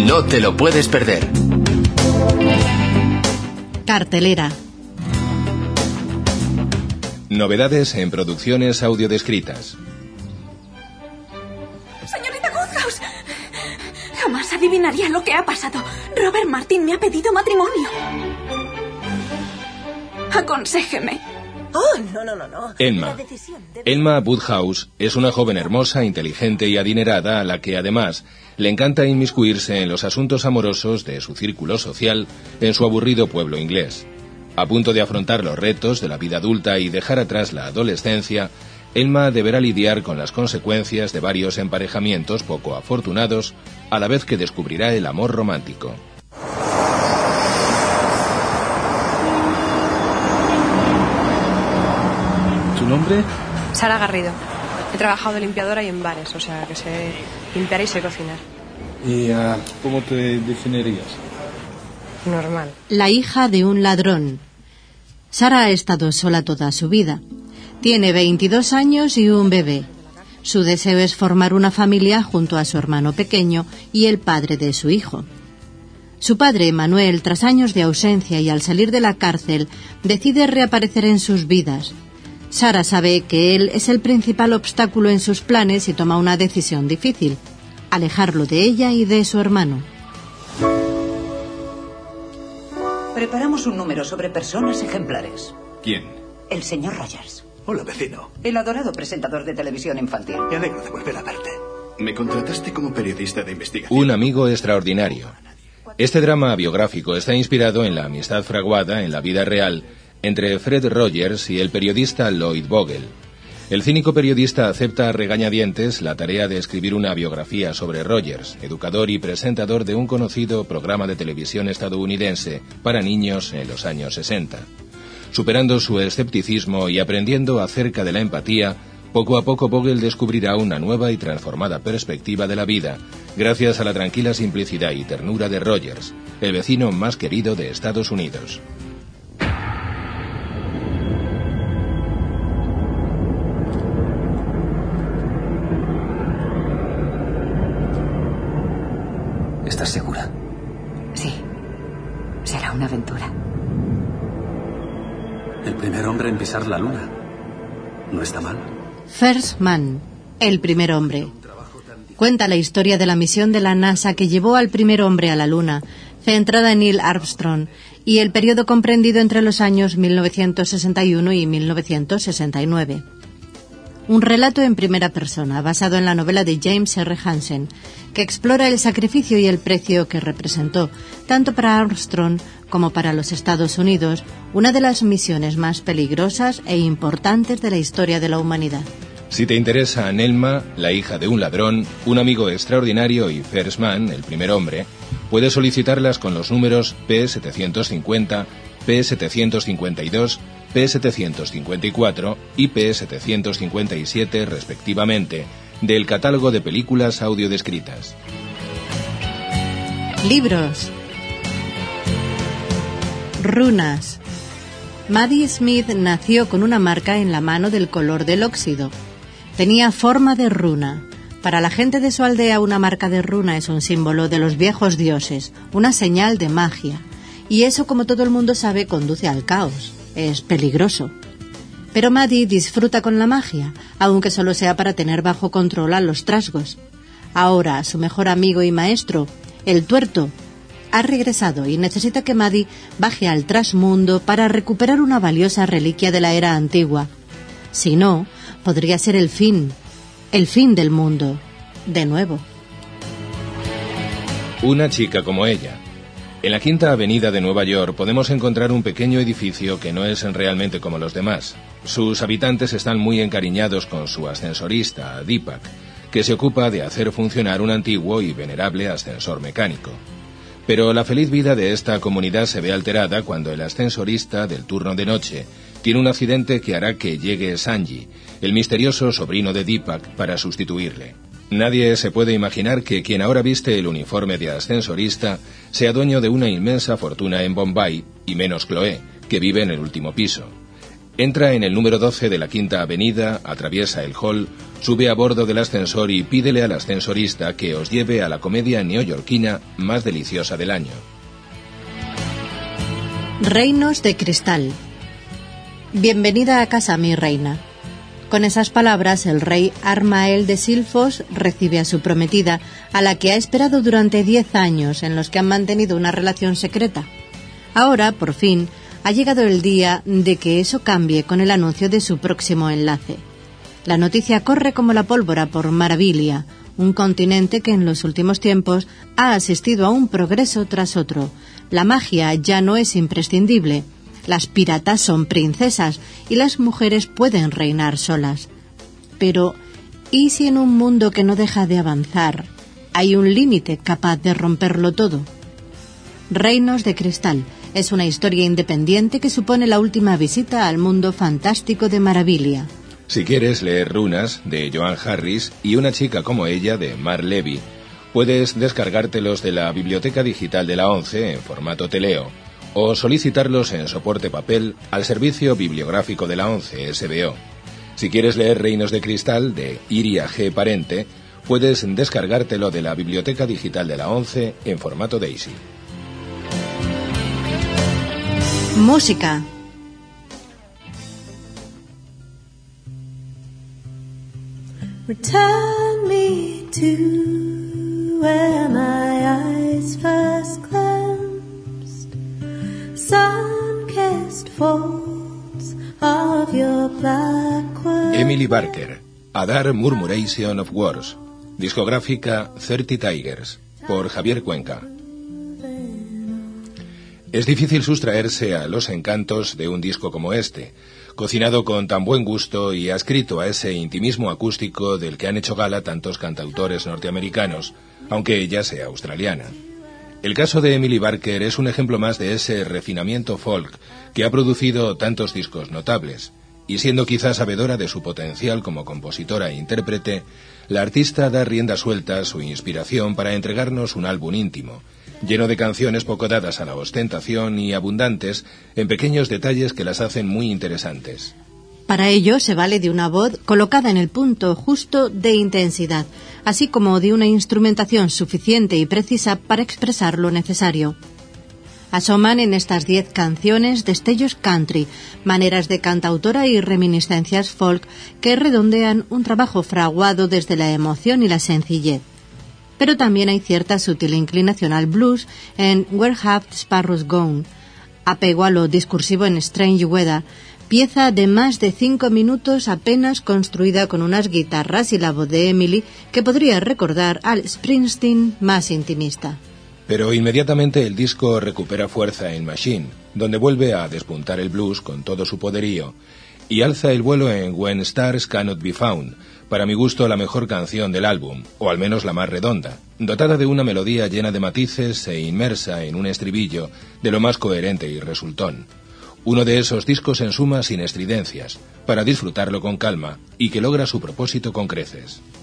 No te lo puedes perder. Cartelera. Novedades en producciones audiodescritas. Señorita Woodhouse, jamás adivinaría lo que ha pasado. Robert Martin me ha pedido matrimonio. Aconséjeme. Oh, no. Emma Woodhouse es una joven hermosa, inteligente y adinerada a la que además le encanta inmiscuirse en los asuntos amorosos de su círculo social en su aburrido pueblo inglés. A punto de afrontar los retos de la vida adulta y dejar atrás la adolescencia, Emma deberá lidiar con las consecuencias de varios emparejamientos poco afortunados, a la vez que descubrirá el amor romántico. ¿Tu nombre? Sara Garrido. He trabajado de limpiadora y en bares, o sea que sé limpiar y sé cocinar. ¿Y cómo te definirías? Normal. La hija de un ladrón. Sara ha estado sola toda su vida. Tiene 22 años y un bebé. Su deseo es formar una familia junto a su hermano pequeño y el padre de su hijo. Su padre, Manuel, tras años de ausencia y al salir de la cárcel, decide reaparecer en sus vidas. Sara sabe que él es el principal obstáculo en sus planes y toma una decisión difícil: alejarlo de ella y de su hermano. Preparamos un número sobre personas ejemplares. ¿Quién? El señor Rogers. Hola, vecino. El adorado presentador de televisión infantil. Me alegro de volver a verte. Me contrataste como periodista de investigación. Un amigo extraordinario. Este drama biográfico está inspirado en la amistad fraguada en la vida real entre Fred Rogers y el periodista Lloyd Vogel. El cínico periodista acepta a regañadientes la tarea de escribir una biografía sobre Rogers, educador y presentador de un conocido programa de televisión estadounidense para niños en los años 60. Superando su escepticismo y aprendiendo acerca de la empatía, poco a poco Vogel descubrirá una nueva y transformada perspectiva de la vida, gracias a la tranquila simplicidad y ternura de Rogers, el vecino más querido de Estados Unidos. ¿Estás segura? Sí. Será una aventura. El primer hombre en pisar la luna. No está mal. First Man, el primer hombre. Cuenta la historia de la misión de la NASA que llevó al primer hombre a la Luna, centrada en Neil Armstrong, y el periodo comprendido entre los años 1961 y 1969. Un relato en primera persona, basado en la novela de James R. Hansen, que explora el sacrificio y el precio que representó, tanto para Armstrong como para los Estados Unidos, una de las misiones más peligrosas e importantes de la historia de la humanidad. Si te interesa Nelma, la hija de un ladrón, un amigo extraordinario y First Man, el primer hombre, puedes solicitarlas con los números P750, P752, P754 y P757 respectivamente, del catálogo de películas audiodescritas. Libros. Runas. Maddie Smith nació con una marca en la mano del color del óxido. Tenía forma de runa. Para la gente de su aldea, una marca de runa es un símbolo de los viejos dioses, una señal de magia. Y eso, como todo el mundo sabe, conduce al caos. Es peligroso. Pero Maddie disfruta con la magia, aunque solo sea para tener bajo control a los trasgos. Ahora, su mejor amigo y maestro, el tuerto, ha regresado y necesita que Maddie baje al trasmundo para recuperar una valiosa reliquia de la era antigua. Si no, podría ser el fin del mundo, de nuevo. Una chica como ella. En la Quinta Avenida de Nueva York podemos encontrar un pequeño edificio que no es realmente como los demás. Sus habitantes están muy encariñados con su ascensorista, Deepak, que se ocupa de hacer funcionar un antiguo y venerable ascensor mecánico. Pero la feliz vida de esta comunidad se ve alterada cuando el ascensorista del turno de noche tiene un accidente que hará que llegue Sanji, el misterioso sobrino de Deepak, para sustituirle. Nadie se puede imaginar que quien ahora viste el uniforme de ascensorista sea dueño de una inmensa fortuna en Bombay, y menos Chloe, que vive en el último piso. Entra en el número 12 de la Quinta Avenida, atraviesa el hall, sube a bordo del ascensor y pídele al ascensorista que os lleve a la comedia neoyorquina más deliciosa del año. Reinos de cristal. Bienvenida a casa, mi reina. Con esas palabras, el rey Armael de Silfos recibe a su prometida, a la que ha esperado durante 10 años en los que han mantenido una relación secreta. Ahora, por fin, ha llegado el día de que eso cambie con el anuncio de su próximo enlace. La noticia corre como la pólvora por Marabilia, un continente que en los últimos tiempos ha asistido a un progreso tras otro. La magia ya no es imprescindible. Las piratas son princesas y las mujeres pueden reinar solas. Pero, ¿y si en un mundo que no deja de avanzar hay un límite capaz de romperlo todo? Reinos de cristal es una historia independiente que supone la última visita al mundo fantástico de Marabilia. Si quieres leer Runas, de Joan Harris, y Una chica como ella, de Mar Levy, puedes descargártelos de la biblioteca digital de la ONCE en formato Teleo, o solicitarlos en soporte papel al servicio bibliográfico de la ONCE SBO. Si quieres leer Reinos de Cristal, de Iria G. Parente, puedes descargártelo de la biblioteca digital de la ONCE en formato Daisy. Música. Return me to where my eyes first glimpsed sun-kissed folds of your black wood. Emily Barker, A Dark Murmuration of Wars, discográfica 30 Tigers, por Javier Cuenca. Es difícil sustraerse a los encantos de un disco como este, cocinado con tan buen gusto y adscrito a ese intimismo acústico del que han hecho gala tantos cantautores norteamericanos, aunque ella sea australiana. El caso de Emily Barker es un ejemplo más de ese refinamiento folk que ha producido tantos discos notables, y siendo quizás sabedora de su potencial como compositora e intérprete, la artista da rienda suelta a su inspiración para entregarnos un álbum íntimo, lleno de canciones poco dadas a la ostentación y abundantes en pequeños detalles que las hacen muy interesantes. Para ello se vale de una voz colocada en el punto justo de intensidad, así como de una instrumentación suficiente y precisa para expresar lo necesario. Asoman en estas 10 canciones destellos country, maneras de cantautora y reminiscencias folk que redondean un trabajo fraguado desde la emoción y la sencillez. Pero también hay cierta sutil inclinación al blues en Where Have the Sparrows Gone, apego a lo discursivo en Strange Weather, pieza de más de 5 minutos apenas construida con unas guitarras y la voz de Emily que podría recordar al Springsteen más intimista. Pero inmediatamente el disco recupera fuerza en Machine, donde vuelve a despuntar el blues con todo su poderío, y alza el vuelo en When Stars Cannot Be Found, para mi gusto la mejor canción del álbum, o al menos la más redonda, dotada de una melodía llena de matices e inmersa en un estribillo de lo más coherente y resultón. Uno de esos discos en suma sin estridencias, para disfrutarlo con calma y que logra su propósito con creces.